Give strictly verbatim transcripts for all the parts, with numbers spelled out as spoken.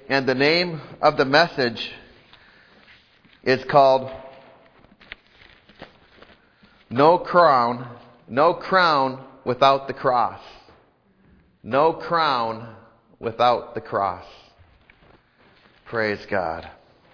and the name of the message is called No Crown, No Crown Without the Cross. No crown without the cross. Praise God.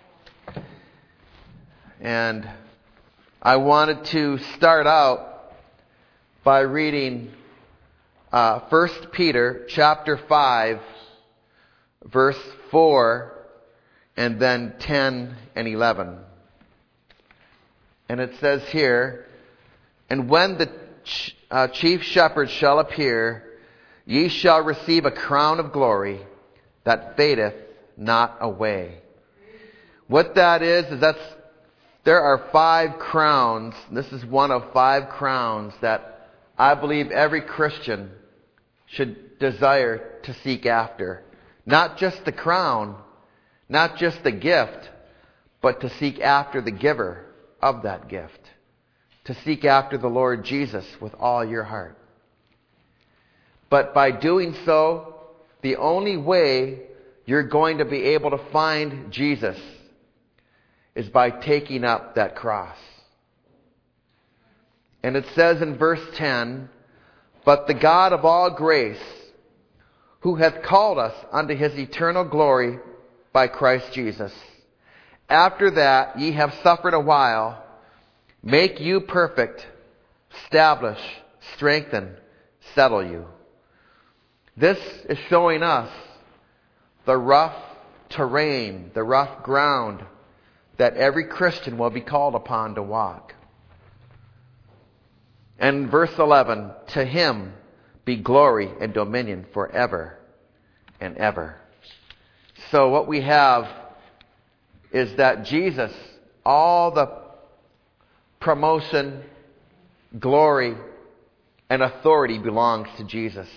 And I wanted to start out by reading uh, First Peter chapter five, verse four, and then ten and eleven. And it says here, "And when the ch- uh, chief shepherd shall appear, ye shall receive a crown of glory that fadeth not away." What that is, is that's, there are five crowns. This is one of five crowns that I believe every Christian should desire to seek after. Not just the crown, not just the gift, but to seek after the giver of that gift. To seek after the Lord Jesus with all your heart. But by doing so, the only way you're going to be able to find Jesus is by taking up that cross. And it says in verse ten, "But the God of all grace, who hath called us unto his eternal glory by Christ Jesus, after that ye have suffered a while, make you perfect, establish, strengthen, settle you." This is showing us the rough terrain, the rough ground that every Christian will be called upon to walk. And verse eleven, "To him be glory and dominion forever and ever." So what we have is that Jesus, all the promotion, glory, and authority belongs to Jesus.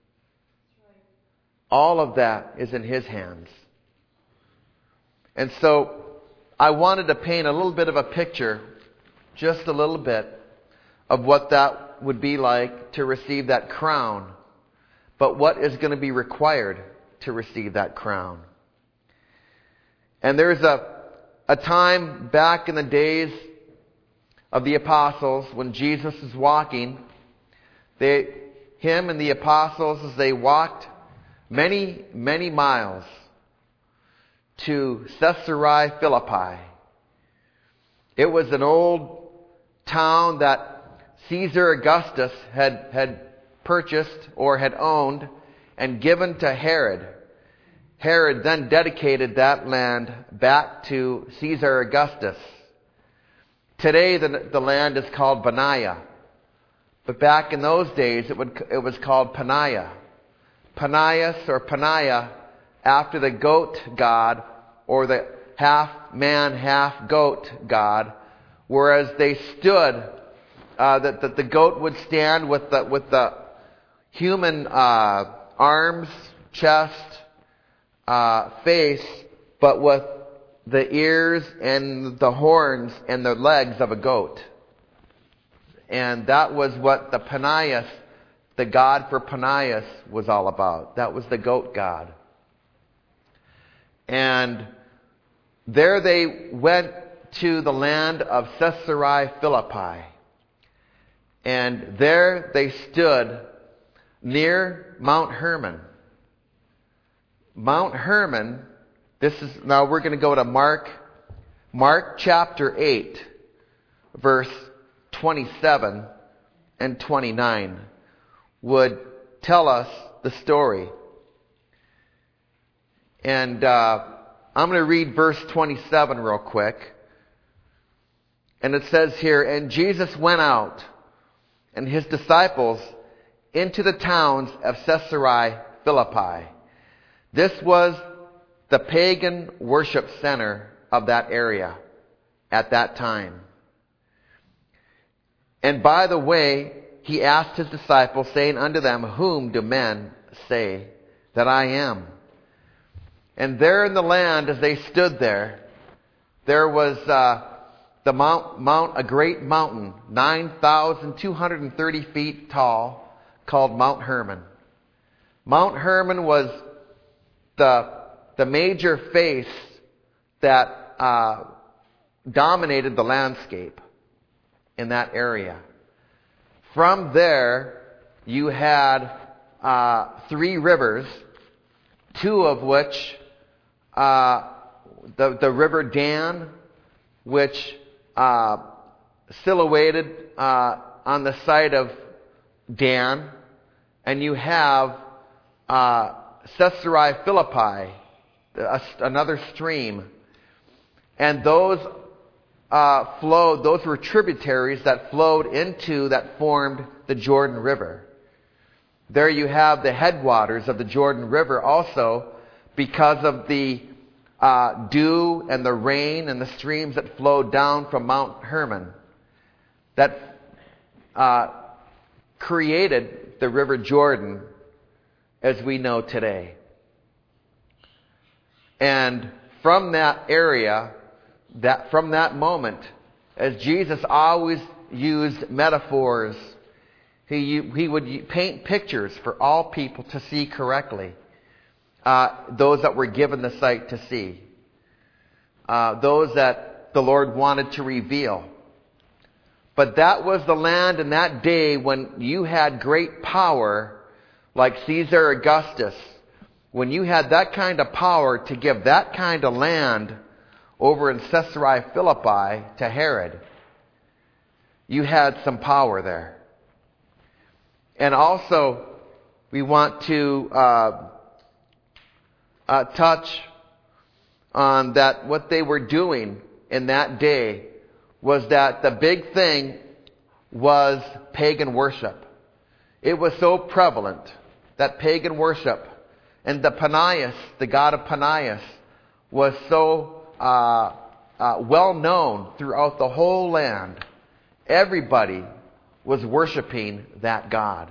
All of that is in his hands. And so I wanted to paint a little bit of a picture, just a little bit, of what that would be like to receive that crown. But what is going to be required to receive that crown? And there's a, a time back in the days of the apostles when Jesus was walking. They, him and the apostles, as they walked many, many miles to Caesarea Philippi. It was an old town that Caesar Augustus had, had purchased or had owned and given to Herod. Herod then dedicated that land back to Caesar Augustus. Today the, the land is called Benaiah. But back in those days it, would, it was called Paniah. Panias or Paniah, after the goat god or the half man, half goat god, whereas they stood, uh, that, that the goat would stand with the, with the human uh, arms, chest, uh, face, but with the ears and the horns and the legs of a goat. And that was what the Panias, the god for Panias, was all about. That was the goat god. And there they went to the land of Caesarea Philippi. And there they stood near Mount Hermon. Mount Hermon, this is, now we're going to go to Mark, Mark chapter eight, verse twenty-seven and twenty-nine. Would tell us the story. And uh, I'm going to read verse twenty-seven real quick. And it says here, "And Jesus went out, and his disciples, into the towns of Caesarea Philippi." This was the pagan worship center of that area at that time. "And by the way, he asked his disciples, saying unto them, Whom do men say that I am? And there in the land, as they stood there, there was uh, the mount, mount, a great mountain, nine thousand two hundred thirty feet tall, called Mount Hermon. Mount Hermon was the the major face that uh, dominated the landscape in that area. From there, you had uh, three rivers, two of which, uh, the, the River Dan, which uh, silhouetted uh, on the site of Dan, and you have uh, Caesarea Philippi, a, another stream. And those uh, flowed, those were tributaries that flowed into, that formed the Jordan River. There you have the headwaters of the Jordan River also, because of the uh, dew and the rain and the streams that flowed down from Mount Hermon that uh, created the River Jordan as we know today. And from that area, that from that moment, as Jesus always used metaphors, he he would paint pictures for all people to see correctly. Uh, those that were given the sight to see, uh, those that the Lord wanted to reveal. But that was the land in that day when you had great power, like Caesar Augustus. When you had that kind of power to give that kind of land over in Caesarea Philippi to Herod, you had some power there. And also, we want to uh, uh, touch on that what they were doing in that day was that the big thing was pagan worship. It was so prevalent, that pagan worship. And the Panias, the god of Panias, was so uh, uh, well known throughout the whole land. Everybody was worshiping that god.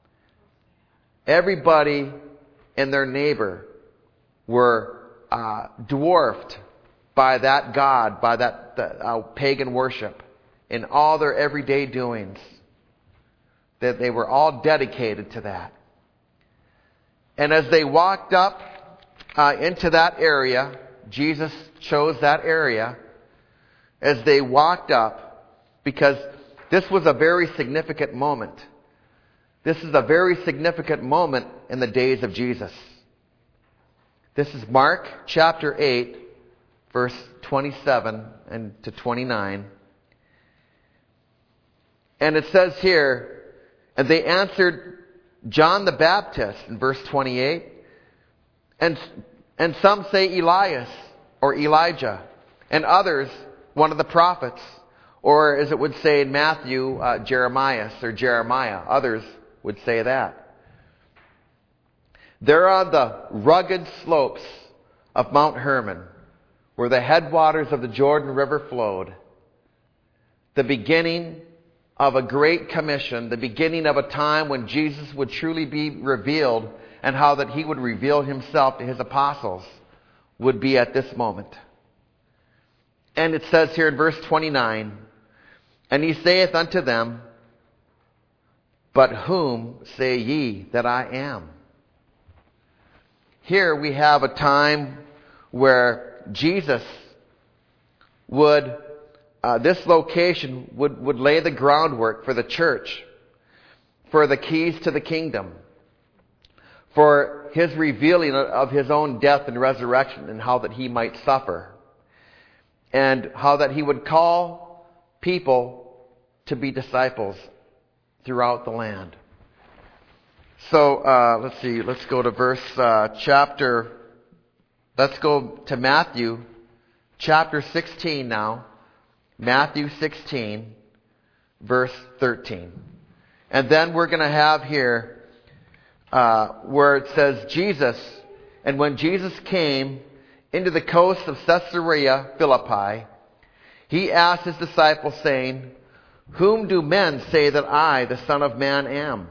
Everybody and their neighbor were uh, dwarfed by that god, by that uh, pagan worship in all their everyday doings. That they were all dedicated to that. And as they walked up uh, into that area, Jesus chose that area, as they walked up, because this was a very significant moment. This is a very significant moment in the days of Jesus. This is Mark chapter eight, verse twenty-seven and to twenty-nine. And it says here, and they answered John the Baptist in verse twenty-eight. And, and some say Elias or Elijah. And others, one of the prophets. Or as it would say in Matthew, uh, Jeremiah or Jeremiah. Others would say that. There are the rugged slopes of Mount Hermon, where the headwaters of the Jordan River flowed. The beginning of a great commission, the beginning of a time when Jesus would truly be revealed, and how that he would reveal himself to his apostles would be at this moment. And it says here in verse twenty-nine, and he saith unto them, but whom say ye that I am? Here we have a time where Jesus would Uh, this location would, would lay the groundwork for the church, for the keys to the kingdom, for his revealing of his own death and resurrection, and how that he might suffer, and how that he would call people to be disciples throughout the land. So uh, let's see, let's go to verse uh, chapter, let's go to Matthew chapter sixteen now. Matthew sixteen, verse thirteen. And then we're going to have here uh, where it says Jesus, and when Jesus came into the coast of Caesarea Philippi, he asked his disciples, saying, whom do men say that I, the Son of Man, am?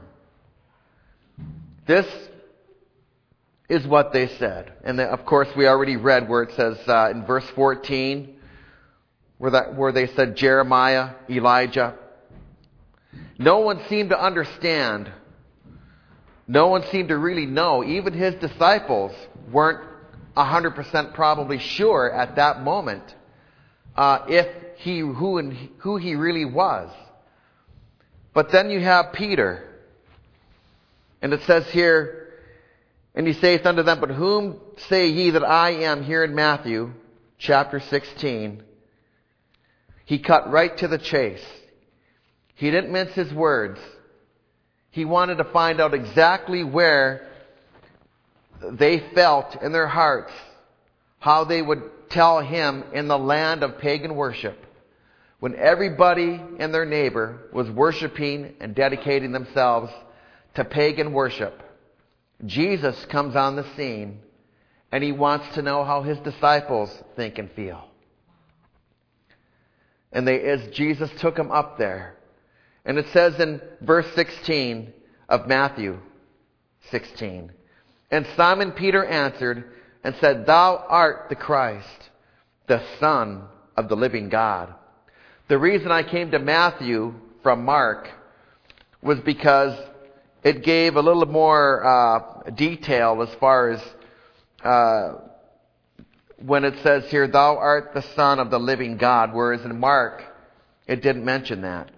This is what they said. And of course we already read where it says uh, in verse fourteen, Where, that, where they said Jeremiah, Elijah. No one seemed to understand. No one seemed to really know. Even his disciples weren't one hundred percent probably sure at that moment uh, if he who and who he really was. But then you have Peter. And it says here, and he saith unto them, but whom say ye that I am? Here in Matthew chapter sixteen. He cut right to the chase. He didn't mince his words. He wanted to find out exactly where they felt in their hearts, how they would tell him in the land of pagan worship, when everybody and their neighbor was worshiping and dedicating themselves to pagan worship. Jesus comes on the scene, and he wants to know how his disciples think and feel. And they, as Jesus took him up there, and it says in verse sixteen of Matthew sixteen, and Simon Peter answered and said, Thou art the Christ, the Son of the living God. The reason I came to Matthew from Mark was because it gave a little more uh, detail as far as uh, when it says here, Thou art the Son of the living God, whereas in Mark it didn't mention that.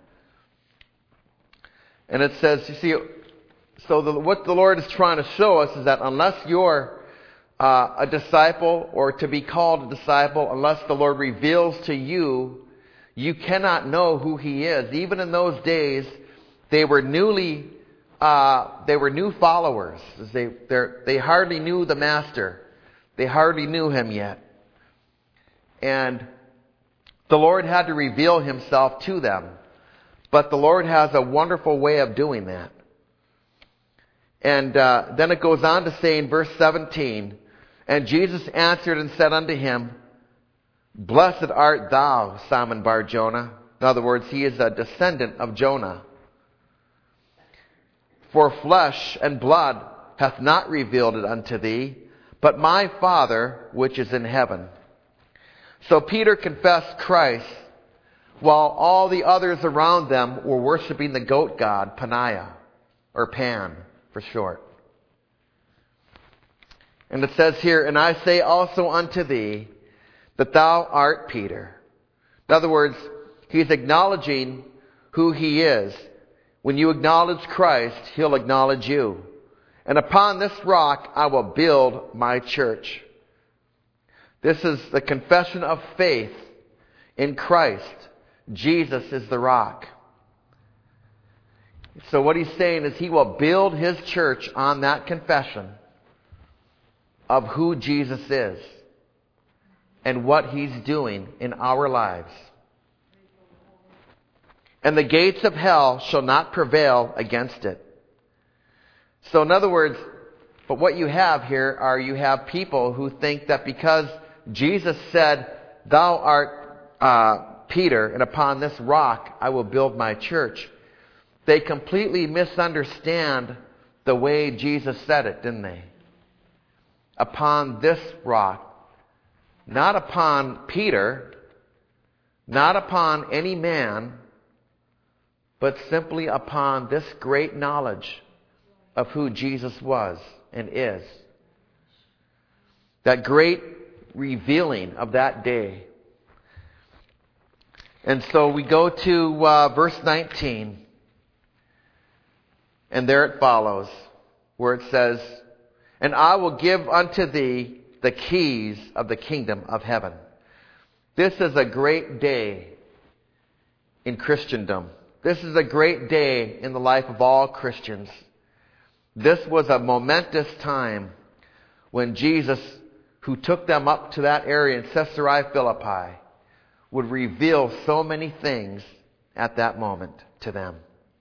And it says, you see, so the, what the Lord is trying to show us is that unless you're uh, a disciple or to be called a disciple, unless the Lord reveals to you, you cannot know who He is. Even in those days, they were newly, uh, they were new followers. They they hardly knew the Master. They hardly knew Him yet. And the Lord had to reveal Himself to them. But the Lord has a wonderful way of doing that. And uh, then it goes on to say in verse seventeen, and Jesus answered and said unto him, Blessed art thou, Simon Bar-Jonah. In other words, he is a descendant of Jonah. For flesh and blood hath not revealed it unto thee, but my Father which is in heaven. So Peter confessed Christ, while all the others around them were worshiping the goat god, Paniah, or Pan for short. And it says here, And I say also unto thee, that thou art Peter. In other words, he's acknowledging who he is. When you acknowledge Christ, He'll acknowledge you. And upon this rock I will build my church. This is the confession of faith in Christ. Jesus is the rock. So what he's saying is He will build His church on that confession of who Jesus is and what He's doing in our lives. And the gates of hell shall not prevail against it. So in other words, but what you have here are you have people who think that because Jesus said, Thou art uh, Peter, and upon this rock I will build my church, they completely misunderstand the way Jesus said it, didn't they? Upon this rock. Not upon Peter, not upon any man, but simply upon this great knowledge of who Jesus was and is. That great revealing of that day. And so we go to uh, verse nineteen. And there it follows, where it says, And I will give unto thee the keys of the kingdom of heaven. This is a great day in Christendom. This is a great day in the life of all Christians. This was a momentous time when Jesus, who took them up to that area in Caesarea Philippi, would reveal so many things at that moment to them.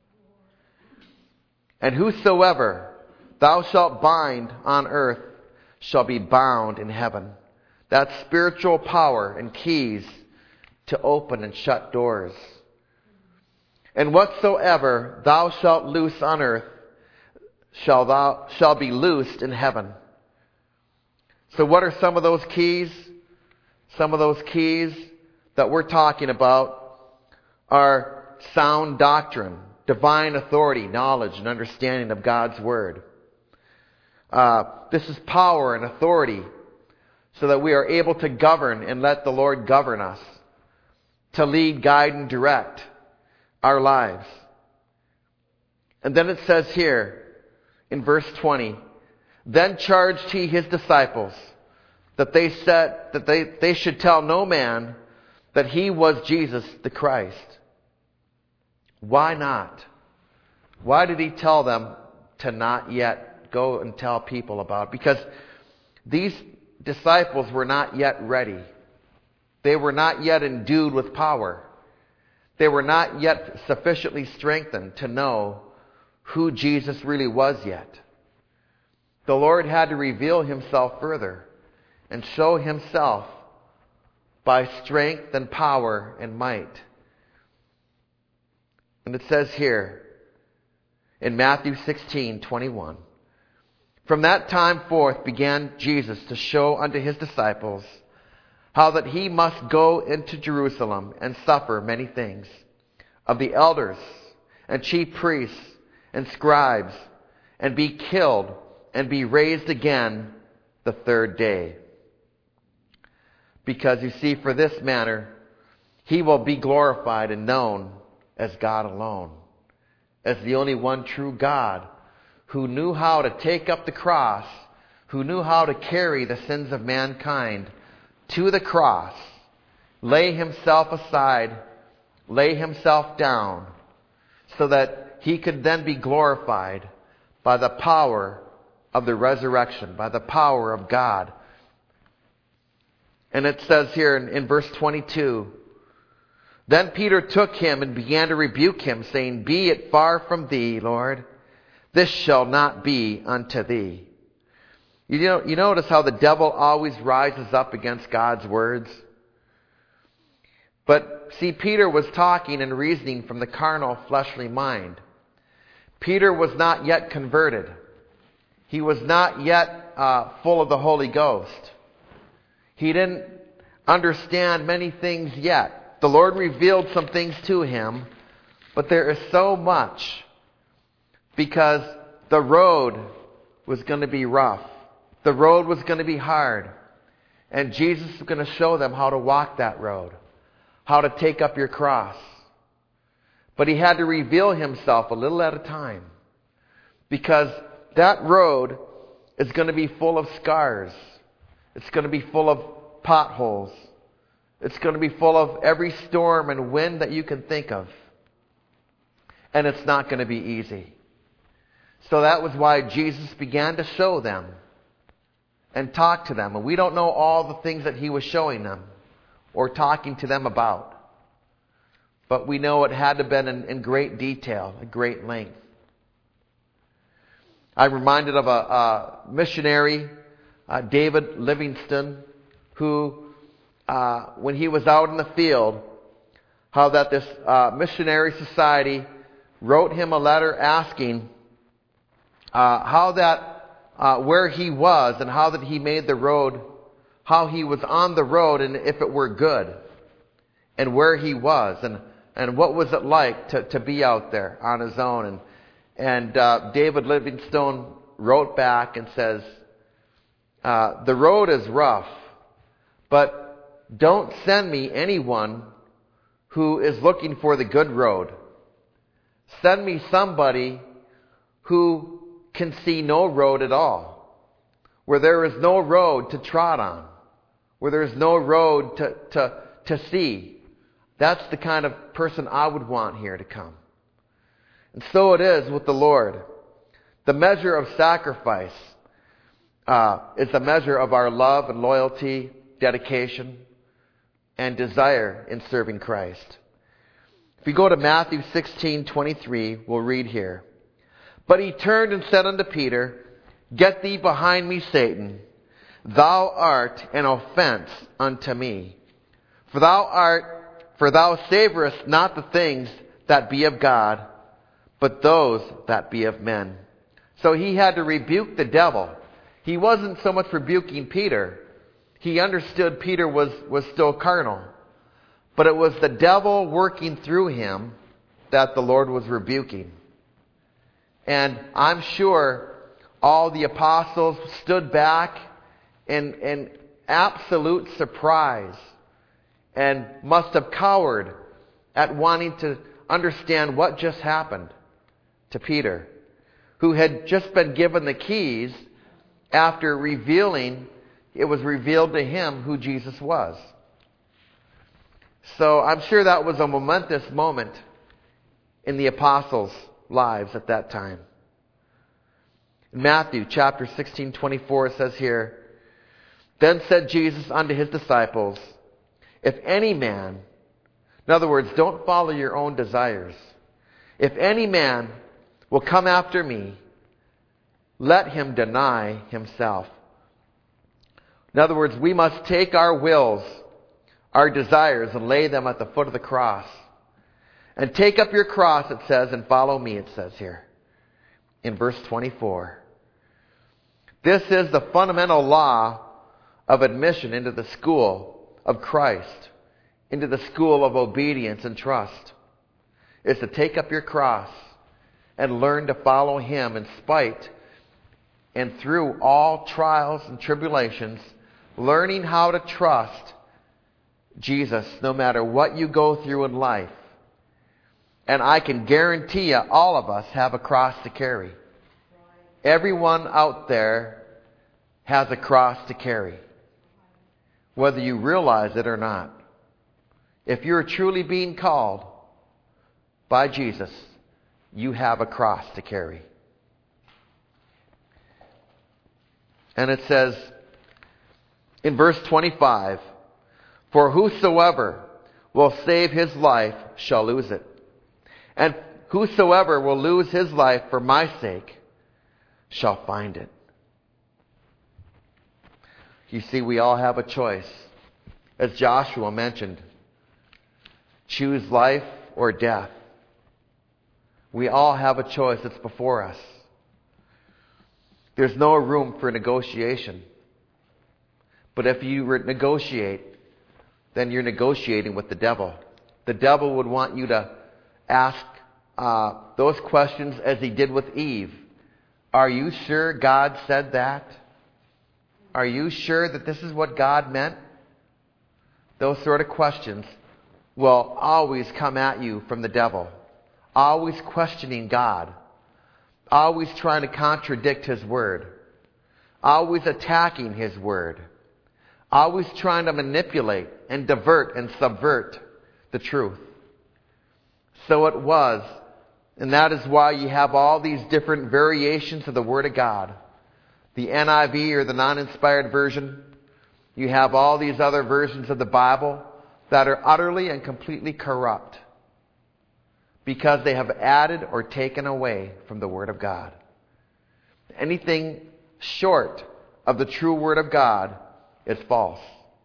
And whosoever thou shalt bind on earth shall be bound in heaven. That's spiritual power and keys to open and shut doors. And whatsoever thou shalt loose on earth shall thou shall be loosed in heaven. So what are some of those keys? Some of those keys that we're talking about are sound doctrine, divine authority, knowledge, and understanding of God's Word. Uh, this is power and authority so that we are able to govern and let the Lord govern us, to lead, guide, and direct our lives. And then it says here in verse twenty, then charged he his disciples that they said that they, they should tell no man that he was Jesus the Christ. Why not? Why did he tell them to not yet go and tell people about it? Because these disciples were not yet ready. They were not yet endued with power. They were not yet sufficiently strengthened to know who Jesus really was yet. The Lord had to reveal himself further and show himself by strength and power and might. And it says here in Matthew sixteen twenty-one, from that time forth began Jesus to show unto his disciples how that he must go into Jerusalem and suffer many things of the elders and chief priests and scribes, and be killed and be raised again the third day. Because you see, for this manner he will be glorified and known as God alone, as the only one true God, who knew how to take up the cross, who knew how to carry the sins of mankind to the cross, lay himself aside, lay himself down, so that he could then be glorified by the power of the resurrection, by the power of God. And it says here in, in verse twenty-two, then Peter took him and began to rebuke him, saying, be it far from thee, Lord, this shall not be unto thee. You know, you notice how the devil always rises up against God's words? But see, Peter was talking and reasoning from the carnal, fleshly mind. Peter was not yet converted. He was not yet uh, full of the Holy Ghost. He didn't understand many things yet. The Lord revealed some things to him, but there is so much, because the road was going to be rough. The road was going to be hard. And Jesus was going to show them how to walk that road, how to take up your cross. But he had to reveal himself a little at a time, because that road is going to be full of scars. It's going to be full of potholes. It's going to be full of every storm and wind that you can think of. And it's not going to be easy. So that was why Jesus began to show them and talk to them. And we don't know all the things that he was showing them or talking to them about. But we know it had to have been in, in great detail, a great length. I'm reminded of a, a missionary, uh, David Livingstone, who, uh, when he was out in the field, how that this uh, missionary society wrote him a letter asking uh, how that, uh, where he was and how that he made the road, how he was on the road and if it were good, and where he was, and, and what was it like to, to be out there on his own. And And uh, David Livingstone wrote back and says, uh, the road is rough, but don't send me anyone who is looking for the good road. Send me somebody who can see no road at all, where there is no road to trot on, where there is no road to, to, to see. That's the kind of person I would want here to come. And so it is with the Lord. The measure of sacrifice uh, is the measure of our love and loyalty, dedication, and desire in serving Christ. If we go to Matthew sixteen twenty-three, we'll read here. But he turned and said unto Peter, get thee behind me, Satan. Thou art an offense unto me. For thou art, for thou savorest not the things that be of God, but those that be of men. So he had to rebuke the devil. He wasn't so much rebuking Peter. He understood Peter was, was still carnal. But it was the devil working through him that the Lord was rebuking. And I'm sure all the apostles stood back and, and absolute surprise and must have cowered at wanting to understand what just happened to Peter, who had just been given the keys after revealing, it was revealed to him who Jesus was. So I'm sure that was a momentous moment in the apostles' lives at that time. In Matthew chapter sixteen twenty-four, it says here, "Then said Jesus unto his disciples, if any man," in other words, don't follow your own desires. "If any man will come after me, let him deny himself." In other words, we must take our wills, our desires, and lay them at the foot of the cross. And take up your cross, it says, and follow me, it says here in verse twenty-four. This is the fundamental law of admission into the school of Christ, into the school of obedience and trust, is to take up your cross and learn to follow Him in spite and through all trials and tribulations, learning how to trust Jesus no matter what you go through in life. And I can guarantee you, all of us have a cross to carry. Everyone out there has a cross to carry, whether you realize it or not. If you're truly being called by Jesus, you have a cross to carry. And it says in verse twenty-five, "For whosoever will save his life shall lose it. And whosoever will lose his life for my sake shall find it." You see, we all have a choice. As Joshua mentioned, choose life or death. We all have a choice that's before us. There's no room for negotiation. But if you negotiate, then you're negotiating with the devil. The devil would want you to ask uh, those questions as he did with Eve. Are you sure God said that? Are you sure that this is what God meant? Those sort of questions will always come at you from the devil. Always questioning God. Always trying to contradict His Word. Always attacking His Word. Always trying to manipulate and divert and subvert the truth. So it was, and that is why you have all these different variations of the Word of God. The N I V, or the non-inspired version. You have all these other versions of the Bible that are utterly and completely corrupt because they have added or taken away from the Word of God. Anything short of the true Word of God is false.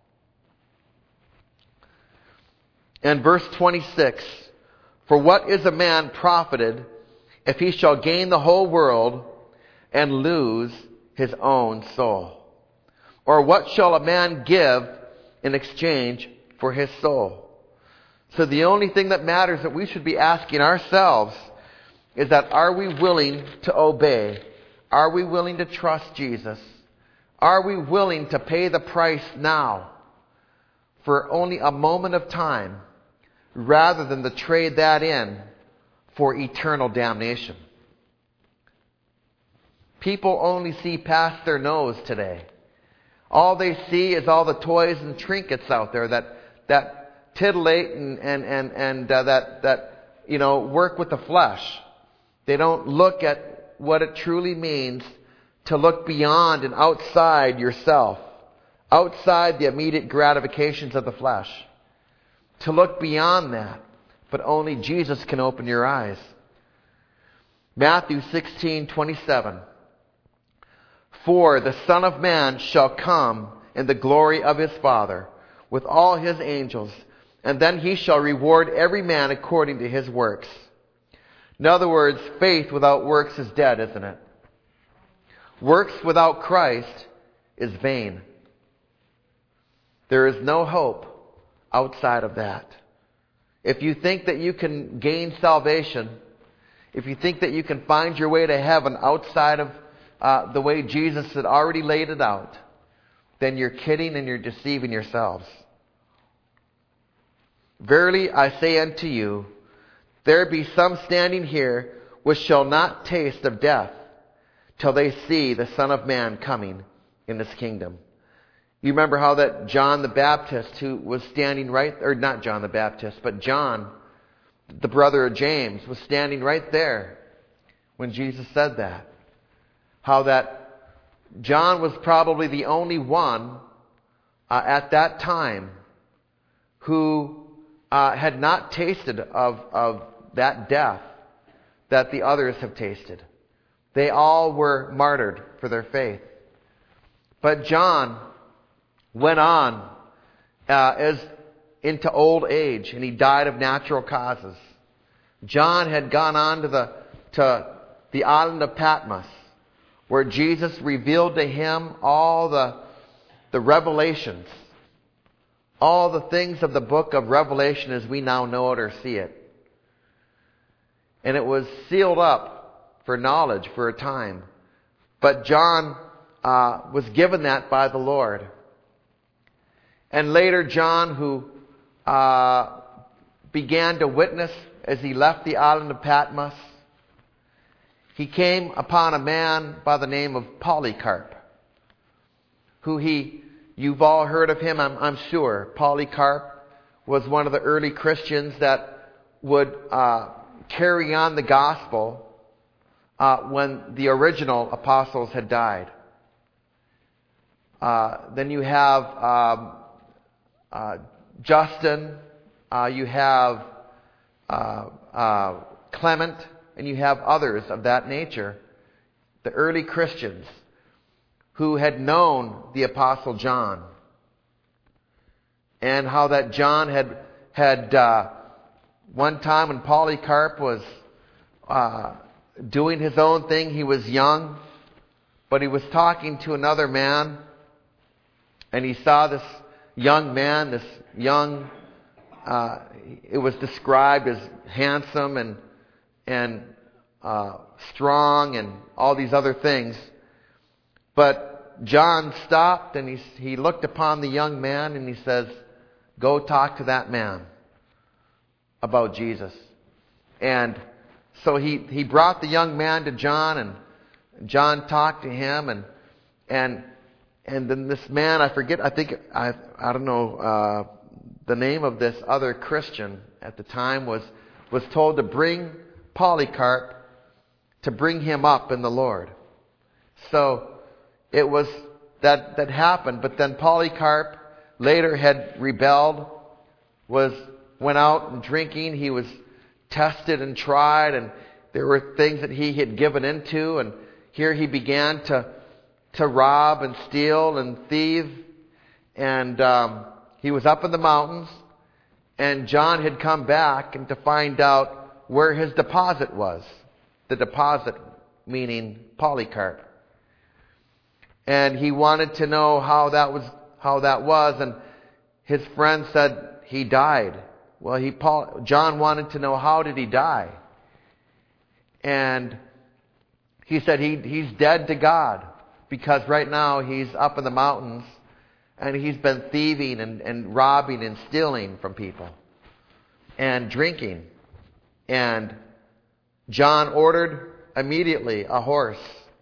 And verse twenty-six, "For what is a man profited if he shall gain the whole world and lose his own soul? Or what shall a man give in exchange for his soul?" So the only thing that matters that we should be asking ourselves is that, are we willing to obey? Are we willing to trust Jesus? Are we willing to pay the price now for only a moment of time, rather than to trade that in for eternal damnation? People only see past their nose today. All they see is all the toys and trinkets out there that that titillate and and and, and uh, that that you know work with the flesh. They don't look at what it truly means to look beyond and outside yourself, outside the immediate gratifications of the flesh. To look beyond that, but only Jesus can open your eyes. Matthew sixteen twenty-seven. "For the Son of Man shall come in the glory of His Father with all His angels, and then He shall reward every man according to his works." In other words, faith without works is dead, isn't it? Works without Christ is vain. There is no hope outside of that. If you think that you can gain salvation, if you think that you can find your way to heaven outside of uh, the way Jesus had already laid it out, then you're kidding and you're deceiving yourselves. Verily I say unto you, there be some standing here which shall not taste of death till they see the Son of Man coming in his kingdom. You remember how that John the Baptist, who was standing right, or not John the Baptist, but John, the brother of James, was standing right there when Jesus said that. How that John was probably the only one uh, at that time who uh, had not tasted of, of that death that the others have tasted. They all were martyred for their faith. But John went on uh, as into old age, and he died of natural causes. John had gone on to the to the island of Patmos, where Jesus revealed to him all the the revelations, all the things of the book of Revelation as we now know it or see it. And it was sealed up for knowledge for a time. But John uh, was given that by the Lord. And later John, who uh, began to witness as he left the island of Patmos, he came upon a man by the name of Polycarp, who he, you've all heard of him, I'm, I'm sure. Polycarp was one of the early Christians that would uh, carry on the gospel uh, when the original apostles had died. Uh, then you have um, uh, Justin, uh, you have uh, uh, Clement, and you have others of that nature, the early Christians who had known the Apostle John, and how that John had had uh, one time when Polycarp was uh, doing his own thing. He was young, but he was talking to another man, and he saw this young man, this young, uh, it was described as handsome and and uh, strong and all these other things. But John stopped and he he looked upon the young man and he says, "Go talk to that man about Jesus." And so he, he brought the young man to John, and John talked to him, and and and then this man, I forget, I think I I don't know uh, the name of this other Christian at the time was was told to bring Polycarp, to bring him up in the Lord. So it was that that happened. But then Polycarp later had rebelled, was went out and drinking. He was tested and tried, and there were things that he had given into, and here he began to to rob and steal and thieve, and um, he was up in the mountains, and John had come back and to find out where his deposit was. The deposit meaning Polycarp. And he wanted to know how that was, how that was, and his friend said he died. Well, he Paul, John wanted to know, how did he die? And he said he he's dead to God, because right now he's up in the mountains and he's been thieving and, and robbing and stealing from people and drinking. And John ordered immediately a horse,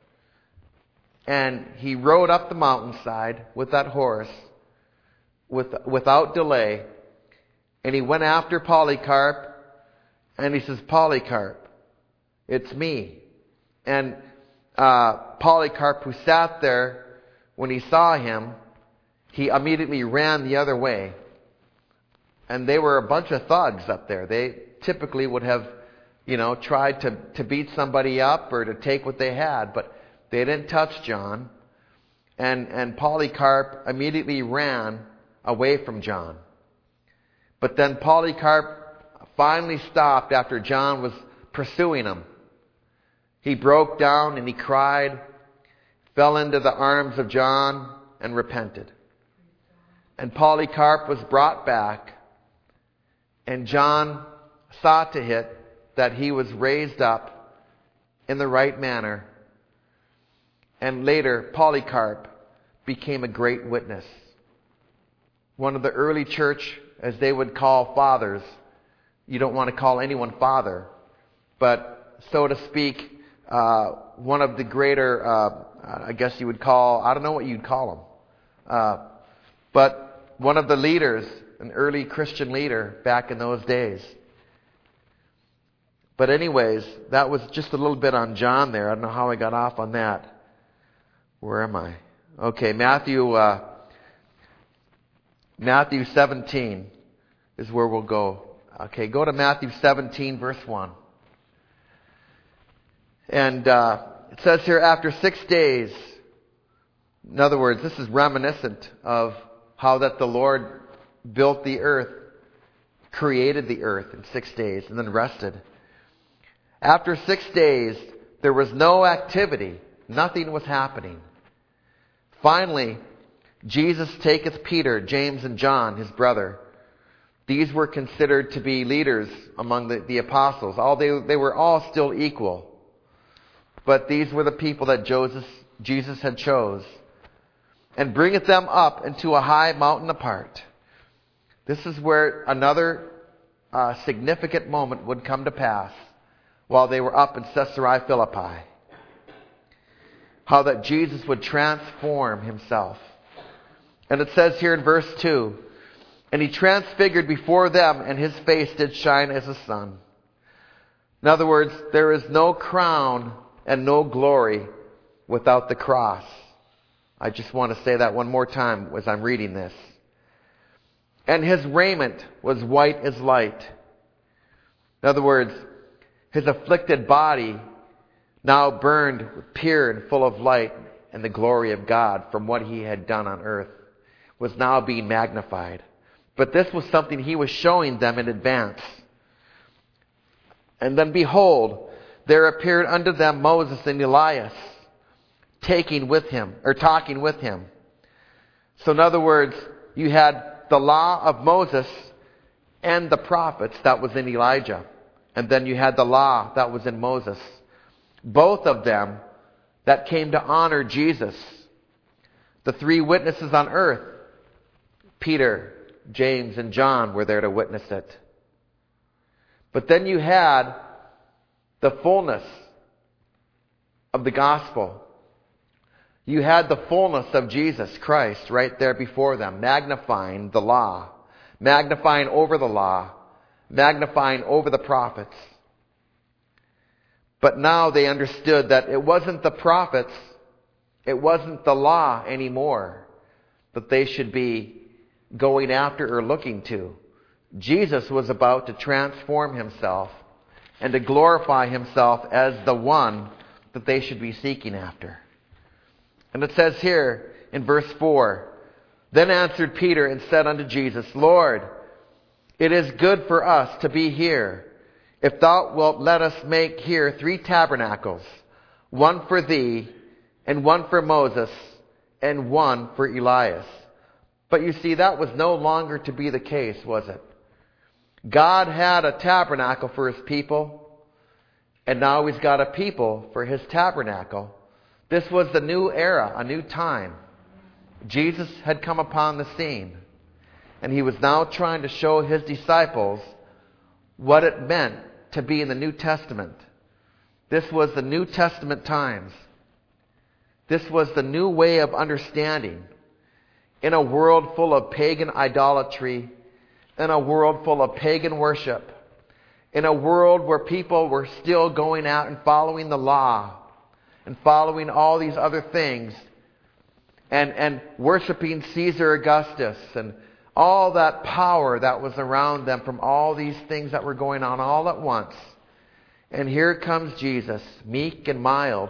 and he rode up the mountainside with that horse with, without delay, and he went after Polycarp, and he says, "Polycarp, it's me." And uh, Polycarp, who sat there, when he saw him, he immediately ran the other way. And they were a bunch of thugs up there. They typically would have, you know, tried to, to beat somebody up or to take what they had, but they didn't touch John. And, and Polycarp immediately ran away from John. But then Polycarp finally stopped after John was pursuing him. He broke down and he cried, fell into the arms of John, and repented. And Polycarp was brought back, and John saw to it that he was raised up in the right manner. And later, Polycarp became a great witness. One of the early church, as they would call fathers, you don't want to call anyone father, but so to speak, uh, one of the greater, uh, I guess you would call, I don't know what you'd call him, uh, but one of the leaders, an early Christian leader back in those days. But anyways, that was just a little bit on John there. I don't know how I got off on that. Where am I? Okay, Matthew, uh, Matthew seventeen is where we'll go. Okay, go to Matthew seventeen, verse one. And uh, it says here, after six days, in other words, this is reminiscent of how that the Lord built the earth, created the earth in six days, and then rested. After six days, there was no activity. Nothing was happening. Finally, Jesus taketh Peter, James, and John, his brother. These were considered to be leaders among the, the apostles. All they, they were all still equal. But these were the people that Joseph, Jesus had chose. And bringeth them up into a high mountain apart. This is where another uh, significant moment would come to pass while they were up in Caesarea Philippi. How that Jesus would transform himself. And it says here in verse two, and he transfigured before them, and his face did shine as the sun. In other words, there is no crown and no glory without the cross. I just want to say that one more time as I'm reading this. And his raiment was white as light. In other words, his afflicted body now burned pure and full of light, and the glory of God from what he had done on earth was now being magnified. But this was something he was showing them in advance. And then behold, there appeared unto them Moses and Elias, taking with him, or talking with him. So in other words, you had the law of Moses and the prophets that was in Elijah. And then you had the law that was in Moses. Both of them that came to honor Jesus. The three witnesses on earth, Peter, James, and John, were there to witness it. But then you had the fullness of the gospel. You had the fullness of Jesus Christ right there before them, magnifying the law, magnifying over the law, magnifying over the prophets. But now they understood that it wasn't the prophets, it wasn't the law anymore that they should be going after or looking to. Jesus was about to transform himself and to glorify himself as the one that they should be seeking after. And it says here in verse four, then answered Peter and said unto Jesus, Lord, it is good for us to be here. If thou wilt let us make here three tabernacles, one for thee, and one for Moses, and one for Elias. But you see, that was no longer to be the case, was it? God had a tabernacle for his people, and now he's got a people for his tabernacle. This was the new era, a new time. Jesus had come upon the scene, and he was now trying to show his disciples what it meant to be in the New Testament. This was the New Testament times. This was the new way of understanding. In a world full of pagan idolatry, in a world full of pagan worship, in a world where people were still going out and following the law, and following all these other things, and, and worshiping Caesar Augustus, and all that power that was around them from all these things that were going on all at once. And here comes Jesus, meek and mild,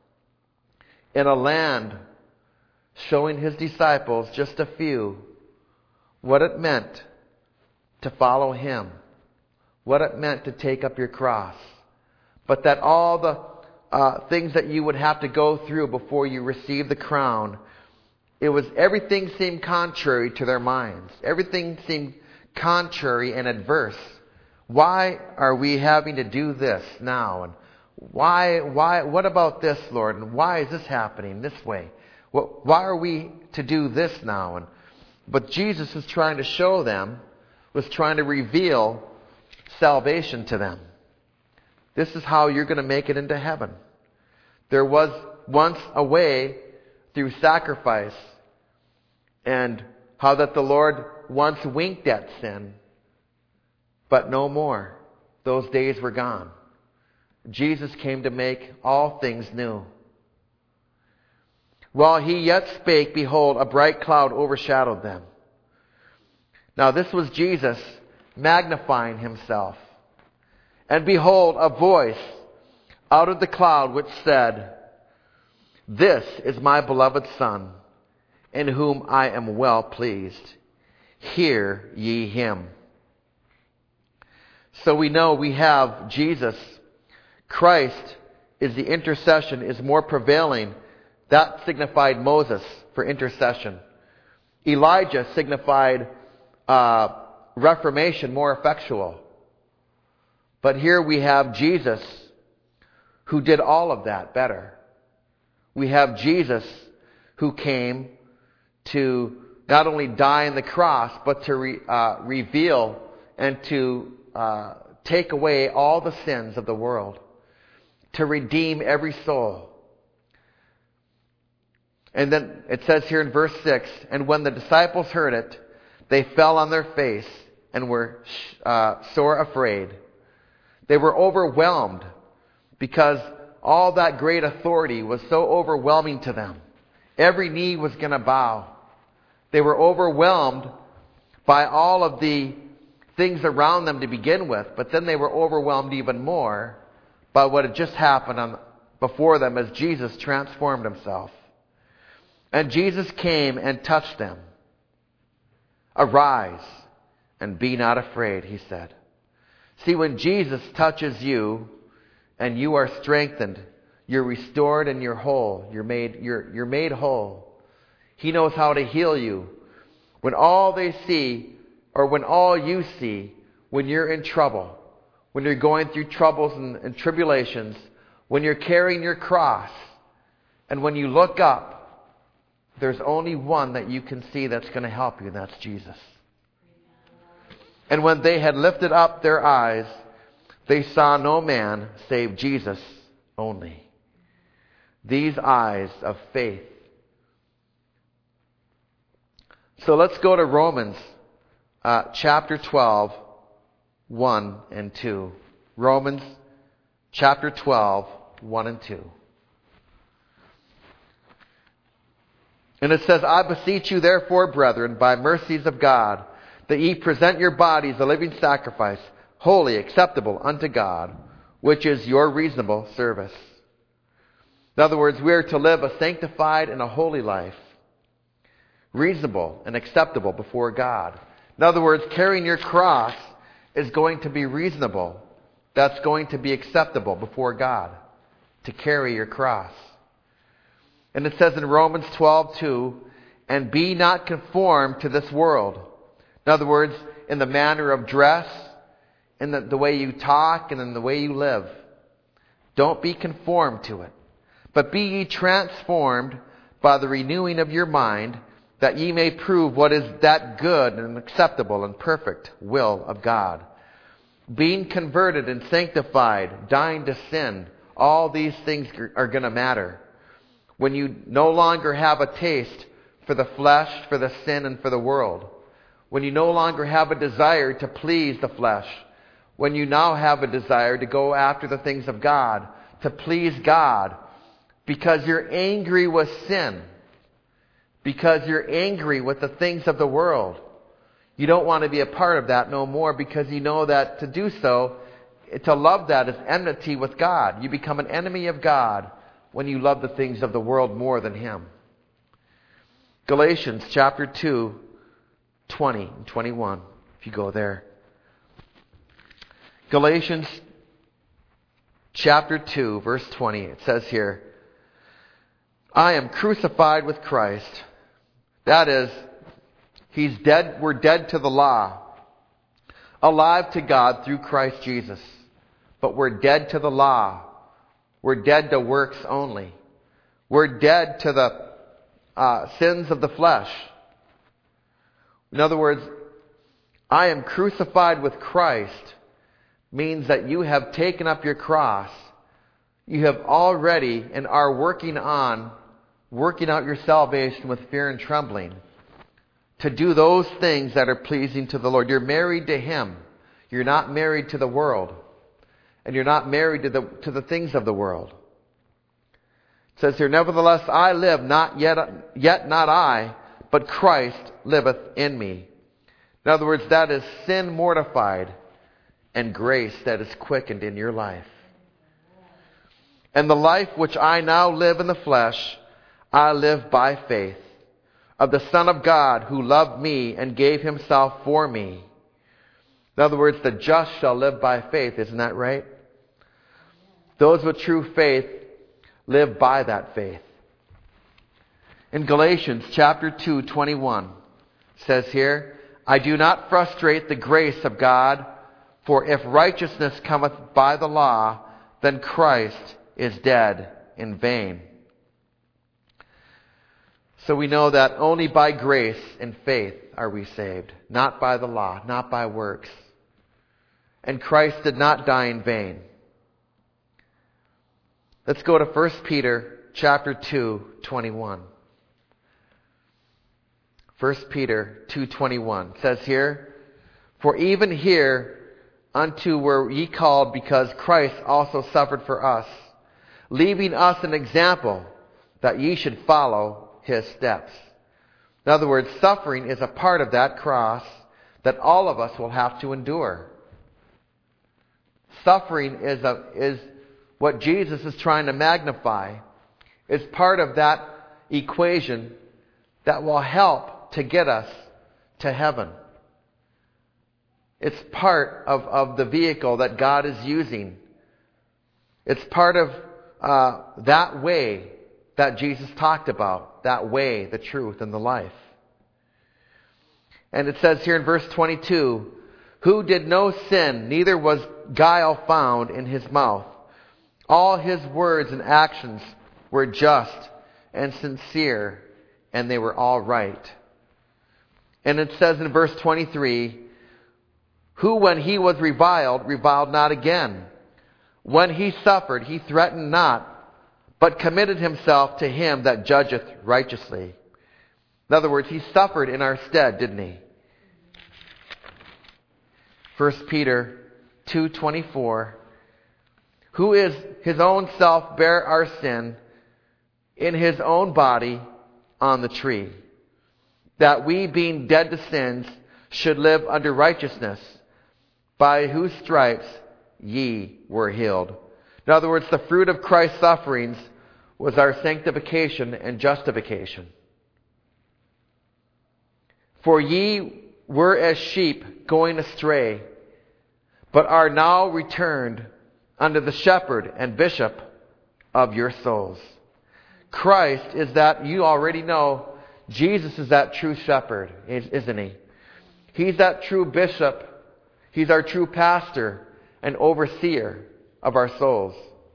in a land showing his disciples, just a few, what it meant to follow him, what it meant to take up your cross. But that all the uh, things that you would have to go through before you receive the crown, it was, everything seemed contrary to their minds. Everything seemed contrary and adverse. Why are we having to do this now? And why, why, what about this, Lord? And why is this happening this way? Well, why are we to do this now? And, but Jesus is trying to show them, was trying to reveal salvation to them. This is how you're going to make it into heaven. There was once a way through sacrifice, and how that the Lord once winked at sin, but no more. Those days were gone. Jesus came to make all things new. While he yet spake, behold, a bright cloud overshadowed them. Now this was Jesus magnifying himself. And behold, a voice out of the cloud which said, This is my beloved Son, in whom I am well pleased. Hear ye him. So we know we have Jesus. Christ is the intercession, is more prevailing. That signified Moses for intercession. Elijah signified uh, reformation, more effectual. But here we have Jesus, who did all of that better. We have Jesus who came to not only die on the cross, but to re, uh, reveal and to uh, take away all the sins of the world, to redeem every soul. And then it says here in verse six, and when the disciples heard it, they fell on their face and were uh, sore afraid. They were overwhelmed because all that great authority was so overwhelming to them. Every knee was going to bow. They were overwhelmed by all of the things around them to begin with, but then they were overwhelmed even more by what had just happened on, before them as Jesus transformed himself. And Jesus came and touched them. Arise and be not afraid, he said. See, when Jesus touches you and you are strengthened, you're restored and you're whole. You're made, you're, you're made whole. He knows how to heal you. When all they see, or when all you see, when you're in trouble, when you're going through troubles and, and tribulations, when you're carrying your cross, and when you look up, there's only one that you can see that's going to help you, and that's Jesus. And when they had lifted up their eyes, they saw no man save Jesus only. These eyes of faith. So let's go to Romans uh, chapter twelve, one and two. Romans chapter twelve, one and two. And it says, I beseech you therefore, brethren, by mercies of God, that ye present your bodies a living sacrifice, holy, acceptable unto God, which is your reasonable service. In other words, we are to live a sanctified and a holy life, reasonable and acceptable before God. In other words, carrying your cross is going to be reasonable. That's going to be acceptable before God, to carry your cross. And it says in Romans twelve two, and be not conformed to this world. In other words, in the manner of dress, in the, the way you talk, and in the way you live. Don't be conformed to it. But be ye transformed by the renewing of your mind, that ye may prove what is that good and acceptable and perfect will of God. Being converted and sanctified, dying to sin, all these things are going to matter. When you no longer have a taste for the flesh, for the sin, and for the world. When you no longer have a desire to please the flesh. When you now have a desire to go after the things of God, to please God, because you're angry with sin. Because you're angry with the things of the world. You don't want to be a part of that no more, because you know that to do so, to love that is enmity with God. You become an enemy of God when you love the things of the world more than Him. Galatians chapter two, twenty and twenty-one, if you go there. Galatians chapter two, verse twenty, it says here, I am crucified with Christ. That is, He's dead, we're dead to the law. Alive to God through Christ Jesus. But we're dead to the law. We're dead to works only. We're dead to the uh, sins of the flesh. In other words, I am crucified with Christ means that you have taken up your cross. You have already and are working on, working out your salvation with fear and trembling to do those things that are pleasing to the Lord. You're married to Him. You're not married to the world. And you're not married to the, to the things of the world. It says here, nevertheless, I live, not yet, yet not I, but Christ liveth in me. In other words, that is sin mortified and grace that is quickened in your life. And the life which I now live in the flesh, I live by faith of the Son of God who loved me and gave Himself for me. In other words, the just shall live by faith. Isn't that right? Those with true faith live by that faith. In Galatians chapter two, twenty-one, says here, I do not frustrate the grace of God, for if righteousness cometh by the law, then Christ is dead in vain. So we know that only by grace and faith are we saved, not by the law, not by works. And Christ did not die in vain. Let's go to First Peter chapter two, twenty-one. First Peter two, twenty-one says here, for even here unto were ye called, because Christ also suffered for us, leaving us an example that ye should follow His steps. In other words, suffering is a part of that cross that all of us will have to endure. Suffering is a, is what Jesus is trying to magnify. It's part of that equation that will help to get us to heaven. It's part of, of the vehicle that God is using. It's part of uh, that way that Jesus talked about. That way, the truth, and the life. And it says here in verse twenty-two, who did no sin, neither was guile found in His mouth. All His words and actions were just and sincere, and they were all right. And it says in verse twenty-three, who when He was reviled, reviled not again. When He suffered, He threatened not, but committed Himself to Him that judgeth righteously. In other words, He suffered in our stead, didn't He? First Peter two twenty-four, who is His own self bare our sin in His own body on the tree, that we, being dead to sins, should live under righteousness, by whose stripes ye were healed. In other words, the fruit of Christ's sufferings was our sanctification and justification. For ye were as sheep going astray, but are now returned unto the shepherd and bishop of your souls. Christ is that, you already know, Jesus is that true shepherd, isn't He? He's that true bishop. He's our true pastor and overseer of our souls.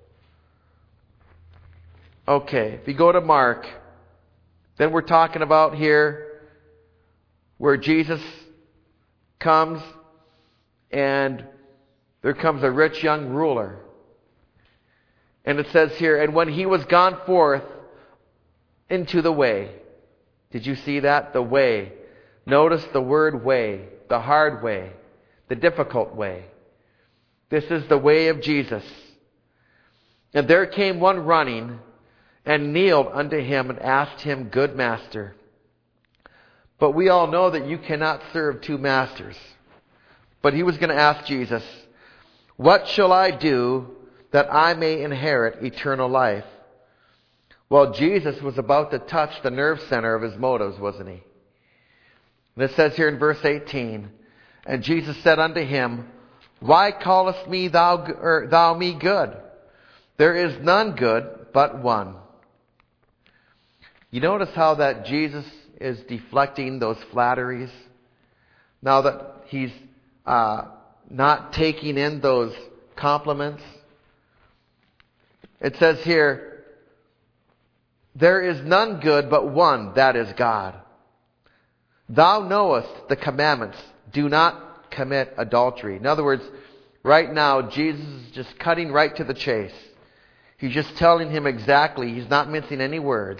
Okay, if you go to Mark, then we're talking about here where Jesus comes and there comes a rich young ruler. And it says here, and when He was gone forth into the way. Did you see that? The way. Notice the word way, the hard way, the difficult way. This is the way of Jesus. And there came one running and kneeled unto Him and asked Him, good master. But we all know that you cannot serve two masters. But he was going to ask Jesus, what shall I do that I may inherit eternal life? Well, Jesus was about to touch the nerve center of his motives, wasn't He? And it says here in verse eighteen, and Jesus said unto him, why callest me thou, or thou me good? There is none good but one. You notice how that Jesus is deflecting those flatteries? Now that He's uh, not taking in those compliments. It says here, There is none good but one, that is God. Thou knowest the commandments. Do not commit adultery. In other words, right now, Jesus is just cutting right to the chase. He's just telling him exactly. He's not mincing any words.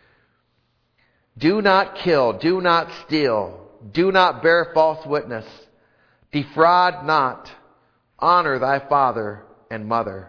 Do not kill. Do not steal. Do not bear false witness. Defraud not. Honor thy father and mother.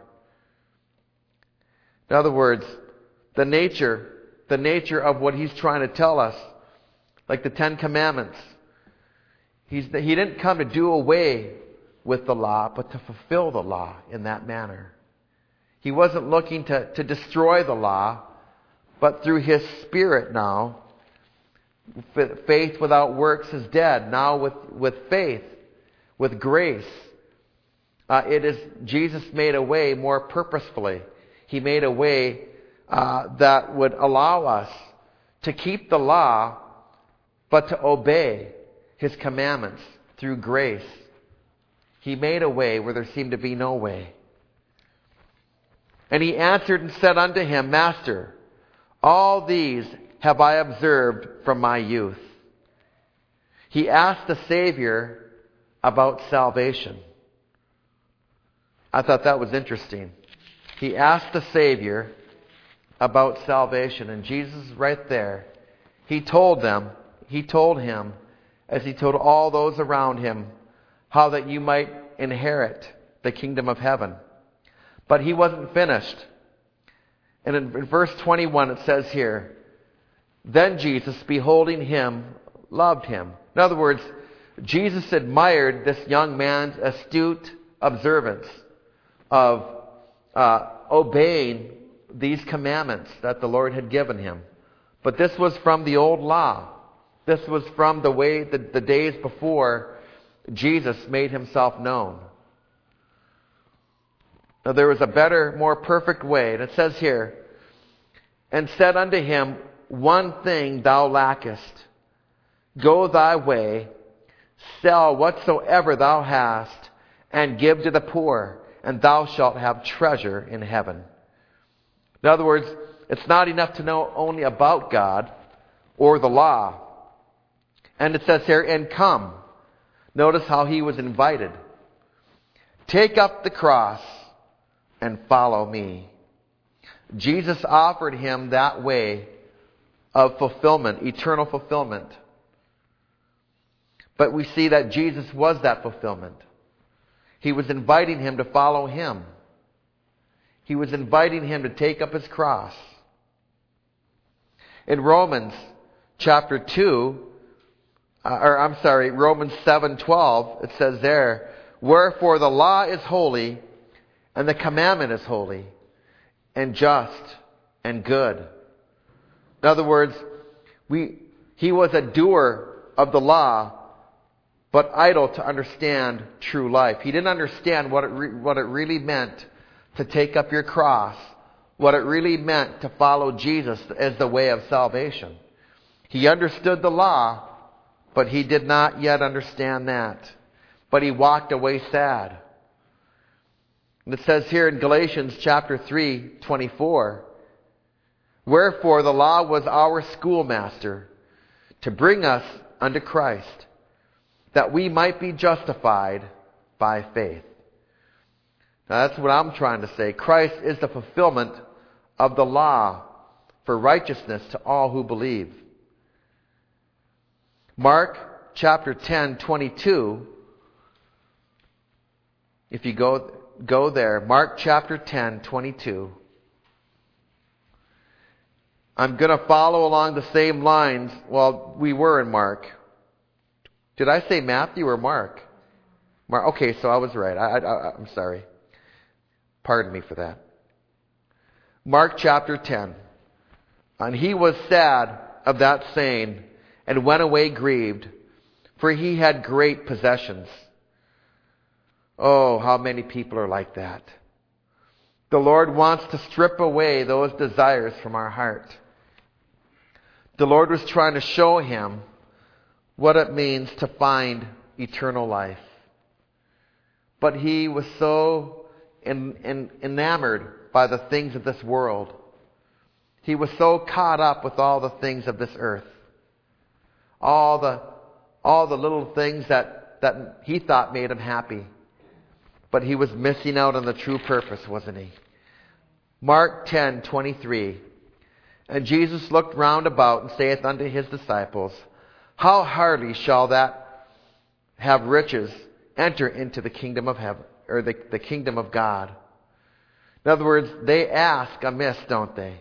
In other words, the nature, the nature of what he's trying to tell us, like the Ten Commandments. He's, he didn't come to do away with the law, but to fulfill the law in that manner. He wasn't looking to, to destroy the law, but through his Spirit now, faith without works is dead. Now with, with faith, with grace, uh, it is, Jesus made a way more purposefully. He made a way uh, that would allow us to keep the law, but to obey his commandments through grace. He made a way where there seemed to be no way. And he answered and said unto him, Master, all these have I observed from my youth. He asked the Savior about salvation. I thought that was interesting. He asked the Savior about salvation. And Jesus right there, he told them, he told him, as he told all those around him, how that you might inherit the kingdom of heaven. But he wasn't finished. And in, in verse twenty-one it says here, Then Jesus, beholding him, loved him. In other words, Jesus admired this young man's astute observance of uh, obeying these commandments that the Lord had given him. But this was from the old law. This was from the way the, the days before Jesus made himself known. Now there was a better, more perfect way. And it says here, And said unto him, One thing thou lackest. Go thy way, sell whatsoever thou hast, and give to the poor, and thou shalt have treasure in heaven. In other words, it's not enough to know only about God or the law. And it says here, and come. Notice how he was invited. Take up the cross and follow me. Jesus offered him that way of fulfillment, eternal fulfillment. But we see that Jesus was that fulfillment. He was inviting him to follow him. He was inviting him to take up his cross. In Romans chapter two, uh, or I'm sorry, Romans seven twelve, it says there, Wherefore the law is holy, and the commandment is holy, and just, and good. In other words, we he was a doer of the law, but idle to understand true life. He didn't understand what it re- what it really meant to take up your cross, what it really meant to follow Jesus as the way of salvation. He understood the law, but he did not yet understand that. But he walked away sad. And it says here in Galatians chapter three, twenty-four, Wherefore the law was our schoolmaster, to bring us unto Christ, that we might be justified by faith. Now that's what I'm trying to say. Christ is the fulfillment of the law for righteousness to all who believe. Mark chapter ten, twenty-two, if you go, go there, Mark chapter ten, twenty-two. I'm going to follow along the same lines. Well, we were in Mark. Did I say Matthew or Mark? Mark. Okay, so I was right. I, I, I'm sorry. Pardon me for that. Mark chapter ten. And he was sad of that saying, and went away grieved, for he had great possessions. Oh, how many people are like that. The Lord wants to strip away those desires from our heart. The Lord was trying to show him what it means to find eternal life. But he was so en- en- enamored by the things of this world. He was so caught up with all the things of this earth. All the, all the little things that, that he thought made him happy. But he was missing out on the true purpose, wasn't he? Mark ten twenty-three. And Jesus looked round about and saith unto his disciples, How hardly shall that have riches enter into the kingdom of heaven, or the, the kingdom of God? In other words, they ask amiss, don't they?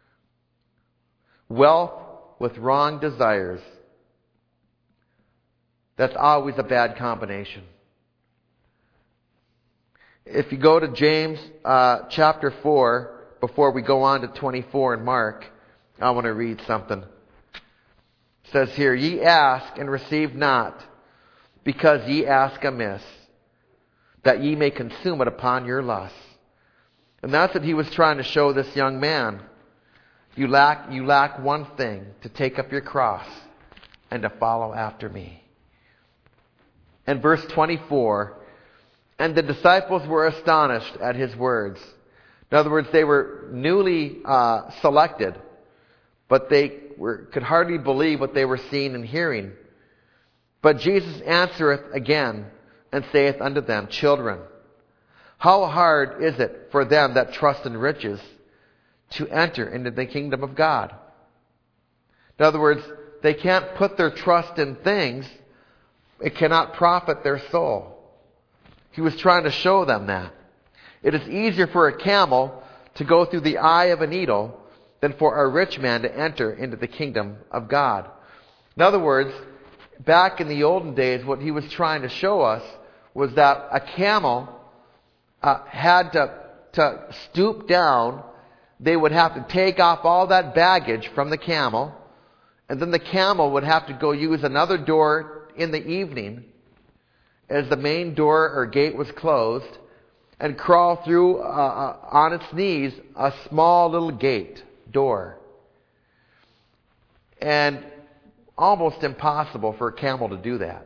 Wealth with wrong desires. That's always a bad combination. If you go to James uh, chapter four, before we go on to twenty-four in Mark, I want to read something. It says here, Ye ask and receive not, because ye ask amiss, that ye may consume it upon your lusts. And that's what he was trying to show this young man. You lack, you lack one thing, to take up your cross and to follow after me. And verse twenty-four, And the disciples were astonished at his words. In other words, they were newly uh, selected, but they were, could hardly believe what they were seeing and hearing. But Jesus answereth again, and saith unto them, Children, how hard is it for them that trust in riches to enter into the kingdom of God? In other words, they can't put their trust in things. It cannot profit their soul. He was trying to show them that. It is easier for a camel to go through the eye of a needle than for a rich man to enter into the kingdom of God. In other words, back in the olden days, what he was trying to show us was that a camel uh, had to, to stoop down. They would have to take off all that baggage from the camel, and then the camel would have to go use another door in the evening as the main door or gate was closed, and crawl through uh, on its knees a small little gate door. And almost impossible for a camel to do that.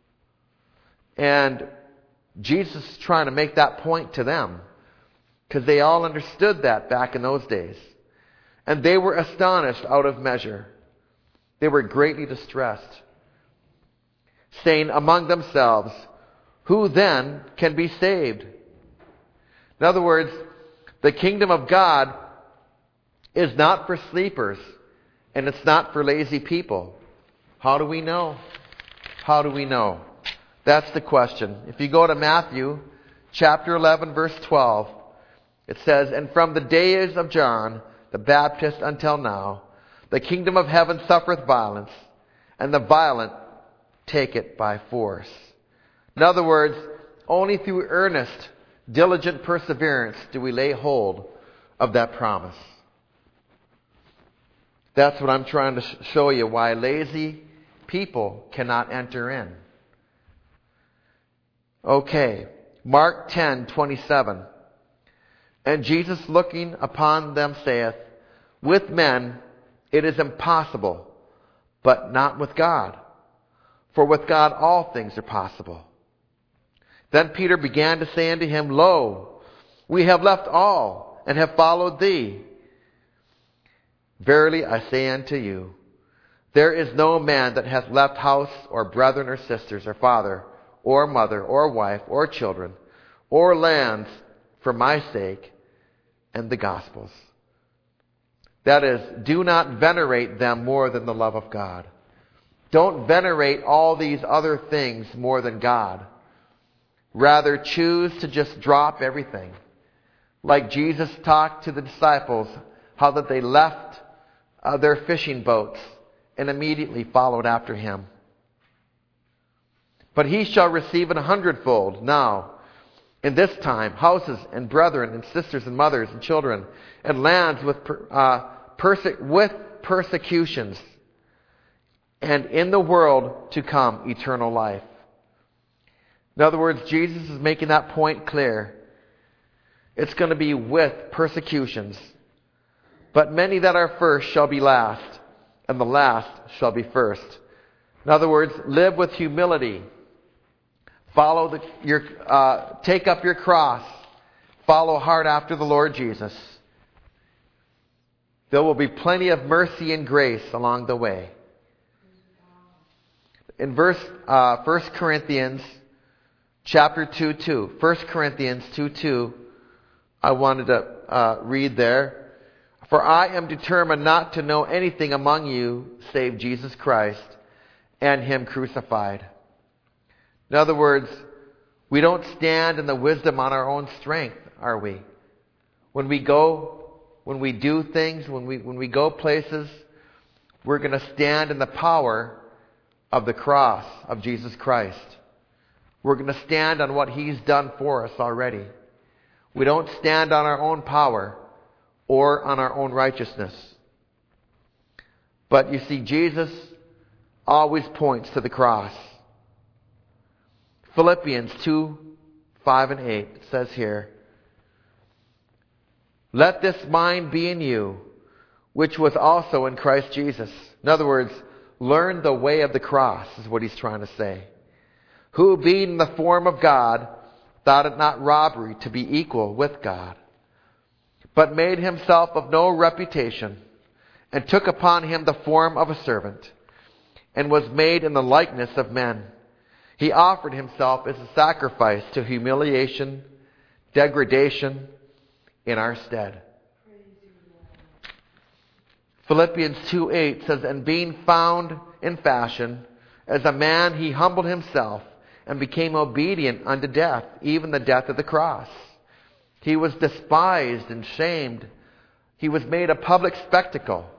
And Jesus is trying to make that point to them, because they all understood that back in those days. And they were astonished out of measure. They were greatly distressed, saying among themselves, Who then can be saved? In other words, the kingdom of God is not for sleepers, and it's not for lazy people. How do we know? How do we know? That's the question. If you go to Matthew chapter eleven, verse twelve, it says, And from the days of John the Baptist until now, the kingdom of heaven suffereth violence, and the violent take it by force. In other words, only through earnest, diligent perseverance do we lay hold of that promise. That's what I'm trying to show you, why lazy people cannot enter in. Okay, Mark ten twenty-seven. And Jesus looking upon them saith, With men it is impossible, but not with God. For with God all things are possible. Then Peter began to say unto him, Lo, we have left all, and have followed thee. Verily I say unto you, there is no man that hath left house, or brethren, or sisters, or father, or mother, or wife, or children, or lands, for my sake and the gospel's. That is, do not venerate them more than the love of God. Don't venerate all these other things more than God. Rather, choose to just drop everything. Like Jesus talked to the disciples, how that they left uh, their fishing boats and immediately followed after him. But he shall receive an hundredfold now, in this time, houses and brethren and sisters and mothers and children, and lands with, uh, perse- with persecutions, and in the world to come eternal life. In other words, Jesus is making that point clear. It's going to be with persecutions. But many that are first shall be last, and the last shall be first. In other words, live with humility. Follow the, your, uh, take up your cross. Follow hard after the Lord Jesus. there will be plenty of mercy and grace along the way. In verse uh, First Corinthians chapter two two, First Corinthians two two, I wanted to uh, read there. For I am determined not to know anything among you save Jesus Christ and Him crucified. In other words, we don't stand in the wisdom on our own strength, are we? When we go, when we do things, when we when we go places, we're going to stand in the power of the cross of Jesus Christ. We're going to stand on what He's done for us already. We don't stand on our own power or on our own righteousness. But you see, Jesus always points to the cross. Philippians two, five and eight says here, let this mind be in you, which was also in Christ Jesus. In other words, learn the way of the cross is what he's trying to say. Who being in the form of God, thought it not robbery to be equal with God, but made himself of no reputation, and took upon him the form of a servant, and was made in the likeness of men. He offered himself as a sacrifice to humiliation, degradation in our stead. Philippians two eight says, and being found in fashion as a man, he humbled himself and became obedient unto death, even the death of the cross. He was despised and shamed. He was made a public spectacle.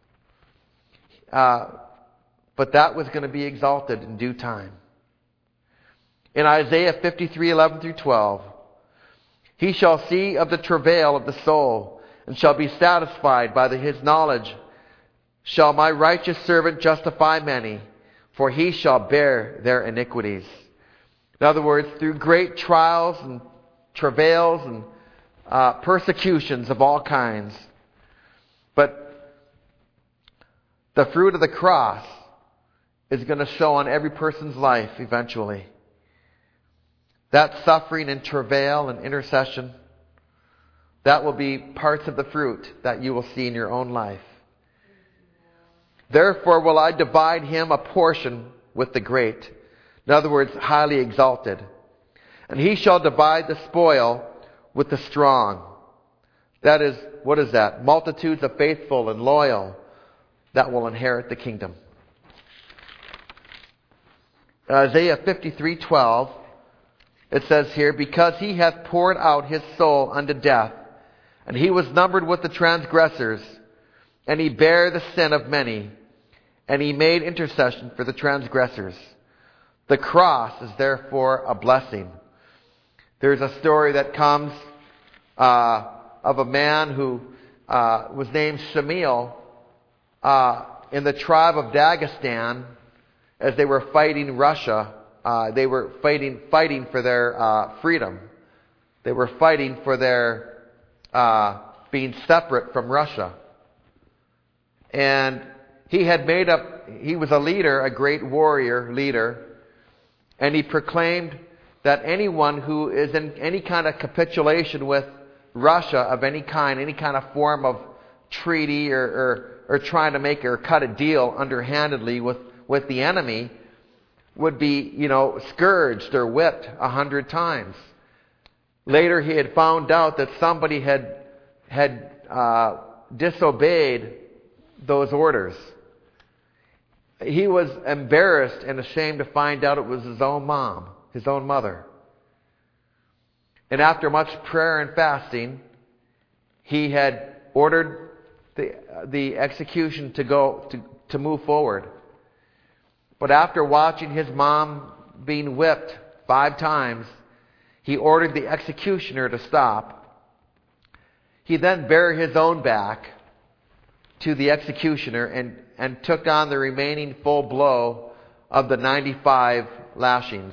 Uh, but that was going to be exalted in due time. In Isaiah fifty-three eleven through twelve, he shall see of the travail of the soul, and shall be satisfied by the, his knowledge. Shall my righteous servant justify many, for he shall bear their iniquities. In other words, through great trials and travails and uh, persecutions of all kinds. But the fruit of the cross is going to show on every person's life eventually. That suffering and travail and intercession, that will be parts of the fruit that you will see in your own life. Therefore will I divide him a portion with the great. In other words, highly exalted. And he shall divide the spoil with the strong. That is, what is that? Multitudes of faithful and loyal that will inherit the kingdom. Isaiah fifty-three twelve. It says here, because he hath poured out his soul unto death, and he was numbered with the transgressors, and he bare the sin of many, and he made intercession for the transgressors. The cross is therefore a blessing. There's a story that comes uh, of a man who uh, was named Shamil uh, in the tribe of Dagestan as they were fighting Russia. Uh, they were fighting fighting for their uh, freedom. They were fighting for their uh, being separate from Russia. And he had made up, he was a leader, a great warrior leader, and he proclaimed that anyone who is in any kind of capitulation with Russia of any kind, any kind of form of treaty or, or, or trying to make or cut a deal underhandedly with, with the enemy, would be, you know, scourged or whipped a hundred times. Later, he had found out that somebody had had uh, disobeyed those orders. He was embarrassed and ashamed to find out it was his own mom, his own mother. And after much prayer and fasting, he had ordered the the execution to go to, to move forward. But after watching his mom being whipped five times, he ordered the executioner to stop. He then bare his own back to the executioner and, and took on the remaining full blow of the ninety-five lashings.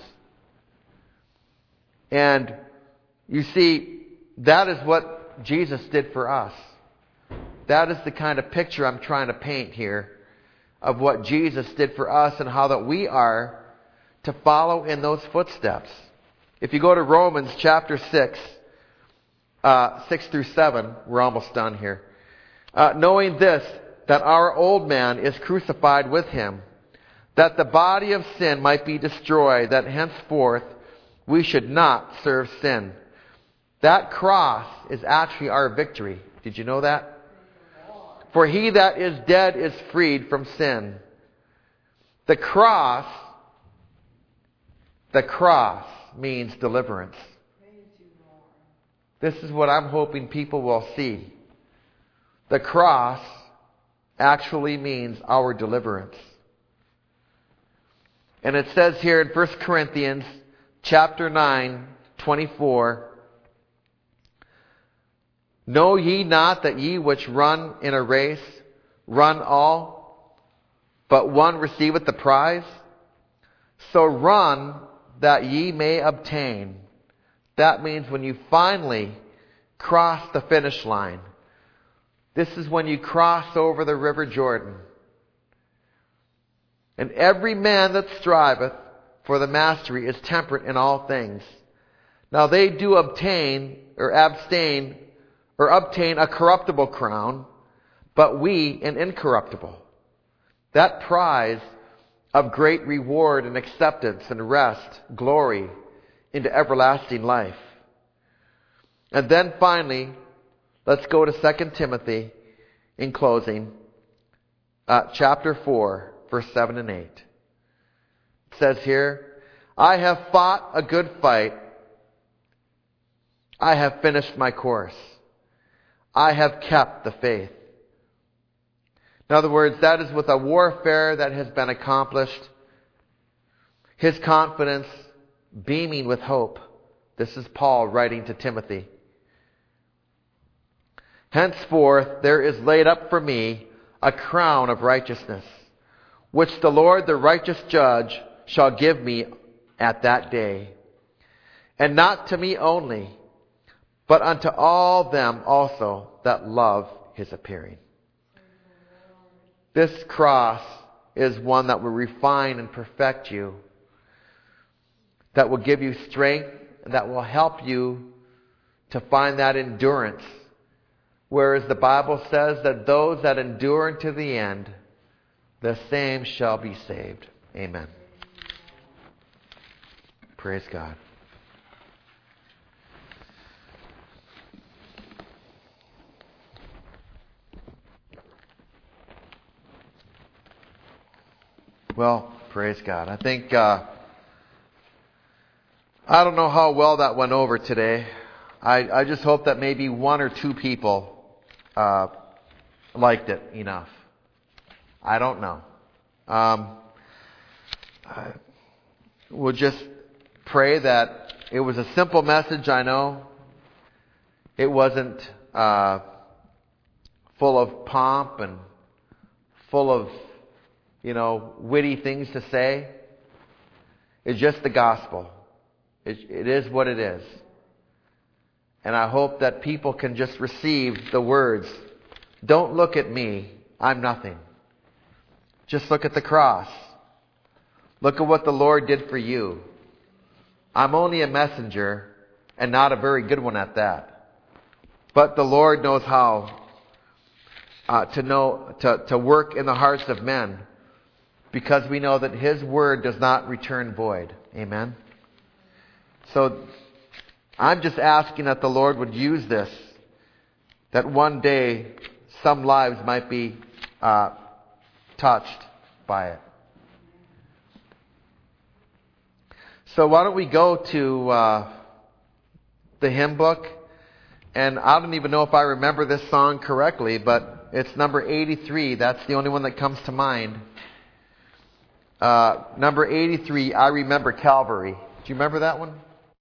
And you see, that is what Jesus did for us. That is the kind of picture I'm trying to paint here of what Jesus did for us and how that we are to follow in those footsteps. If you go to Romans chapter six, uh, six through seven, we're almost done here. Uh, knowing this, that our old man is crucified with him, that the body of sin might be destroyed, that henceforth we should not serve sin. That cross is actually our victory. Did you know that? For he that is dead is freed from sin. The cross, the cross means deliverance. This is what I'm hoping people will see. The cross actually means our deliverance. And it says here in First Corinthians chapter nine, twenty-four, know ye not that ye which run in a race run all, but one receiveth the prize? So run that ye may obtain. That means when you finally cross the finish line, this is when you cross over the river Jordan. And every man that striveth for the mastery is temperate in all things. Now they do obtain or abstain or obtain a corruptible crown, but we an incorruptible. That prize of great reward and acceptance and rest, glory into everlasting life. And then finally, let's go to Second Timothy in closing, uh, chapter four, verse seven and eight. It says here, I have fought a good fight. I have finished my course. I have kept the faith. In other words, that is with a warfare that has been accomplished. His confidence beaming with hope. This is Paul writing to Timothy. Henceforth there is laid up for me a crown of righteousness, which the Lord the righteous judge shall give me at that day. And not to me only, but unto all them also that love his appearing. This cross is one that will refine and perfect you, that will give you strength, and that will help you to find that endurance. Whereas the Bible says that those that endure unto the end, the same shall be saved. Amen. Praise God. Well, praise God. I think, uh, I don't know how well that went over today. I, I just hope that maybe one or two people uh, liked it enough. I don't know. Um, I, we'll just pray that it was a simple message, I know. It wasn't uh, full of pomp and full of, you know, witty things to say. It's just the gospel. It, it is what it is. And I hope that people can just receive the words, don't look at me, I'm nothing. Just look at the cross. Look at what the Lord did for you. I'm only a messenger, and not a very good one at that. But the Lord knows how uh, to know to, to work in the hearts of men, because we know that His word does not return void. Amen. So I'm just asking that the Lord would use this, that one day some lives might be uh, touched by it. So why don't we go to uh, the hymn book? And I don't even know if I remember this song correctly, but it's number eighty-three. That's the only one that comes to mind. Uh, number eighty-three, I Remember Calvary. Do you remember that one?